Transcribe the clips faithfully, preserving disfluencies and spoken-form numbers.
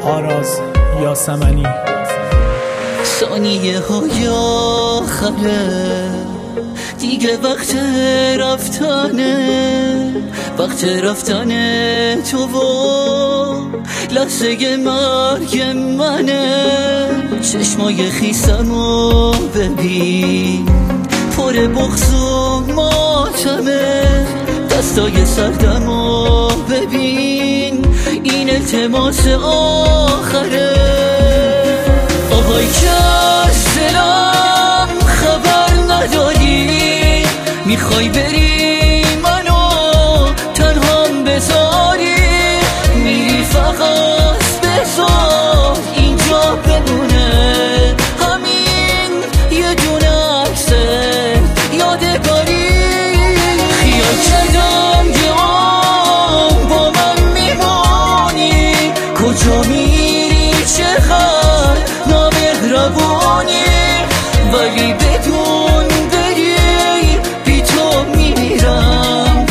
آراز یاسمنی. ثانیه های آخره دیگه وقت رفتنه، وقت رفتنه تو و لحظه مرگ منه. چشمای خیسمو ببین پر بغض و ماتمه، دستای سردمو ببین این التماس آخره. آهای که از دلم خبر نداری، میخوای بری منو تنهام بذاری، میری فقط بذار اینجا بمونه همین یه دونه عکس یادگاری. خیال کردم که آن با من میمونی، کجا میری چقدر نامهربونی، ولی بدون بری بی تو میمیرم.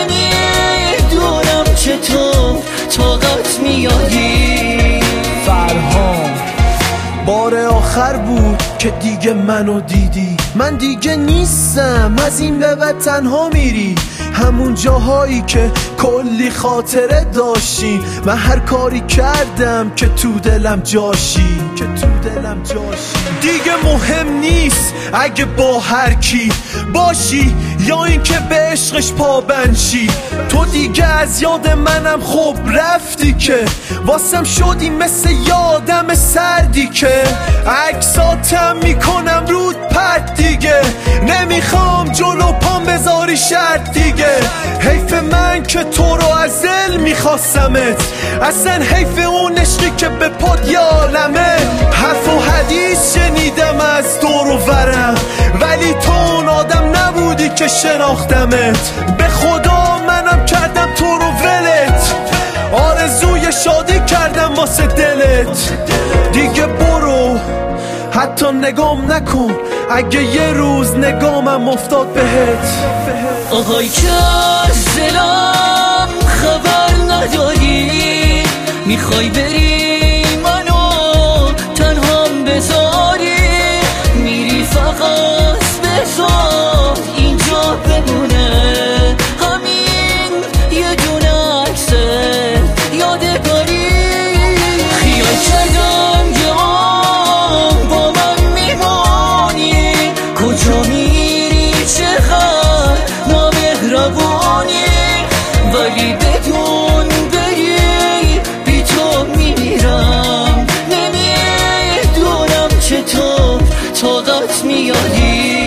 نمیدونم چطور طاقت میاری. فرهام بار آخر بود که دیگه منو دیدی، من دیگه نیستم، از این به بعد تنها میری همون جاهایی که کلی خاطره داشتی. من هر کاری کردم که تو دلم جاشی، که تو دلم جاشی. دیگه مهم نیست اگه با هر کی باشی یا اینکه به عشقش پابند شی. تو دیگه از یاد منم خب رفتی که واسم شدی مثل یادم سردی که عکساتم میکنم رود پرد دیگه. نمیخوام جلو پام بذاری شرط دیگه. حیف من که تو رو از دل میخواستمت، اصلا حیف اون عشقی که به پاد یالمه. حرف و حدیث شنیدم از دور و ورم، ولی تو اون آدم نبودی که شناختمت. به خدا منم کردم تو رو ولت، آرزوی شادی کردم واسه دلت. دیگه برو حتی نگام نکن اگه یه روز نگامم افتاد بهت. آهای که از دلم خبر نداری، میخوای بری منو تنهام بذاری، میری فقط بذار اینجا بمونه همین یه دونه عکس یادگاری. خیال کردم که آن با من میمونی، کجا میری چقدر نامهربونی، ولی بدون بری بی تو میمیرم. نمیدونم چطور طاقت میاری.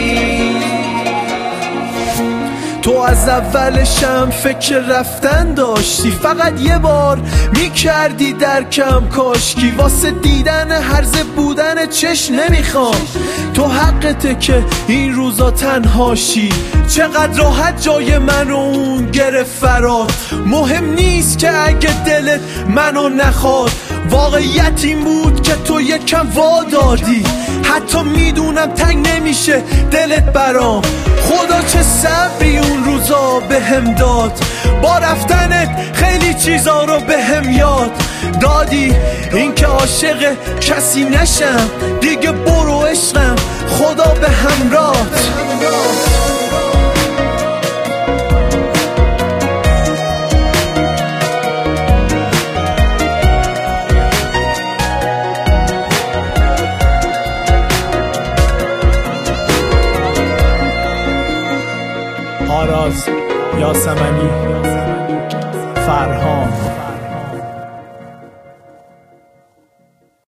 تو از اولشم فکر رفتن داشتی، فقط یه بار میکردی درکم کاشکی. واسه دیدن هرزه بودن چشم نمیخوام، تو حقته که این روزا تنهاشی. چقدر راحت جای من و اون گرفت فراد. مهم نیست که اگه دلت منو نخواد، واقعیت این بود که تو یکم وا دادی. حتی میدونم تنگ نمیشه دلت برام، خدا چه صبری اون روزا بهم داد. با رفتنت خیلی چیزا رو بهم یاد دادی، اینکه عاشق کسی نشم. دیگه برو عشقم، خدا به همراهت. آراز یاسمنی. فرهام.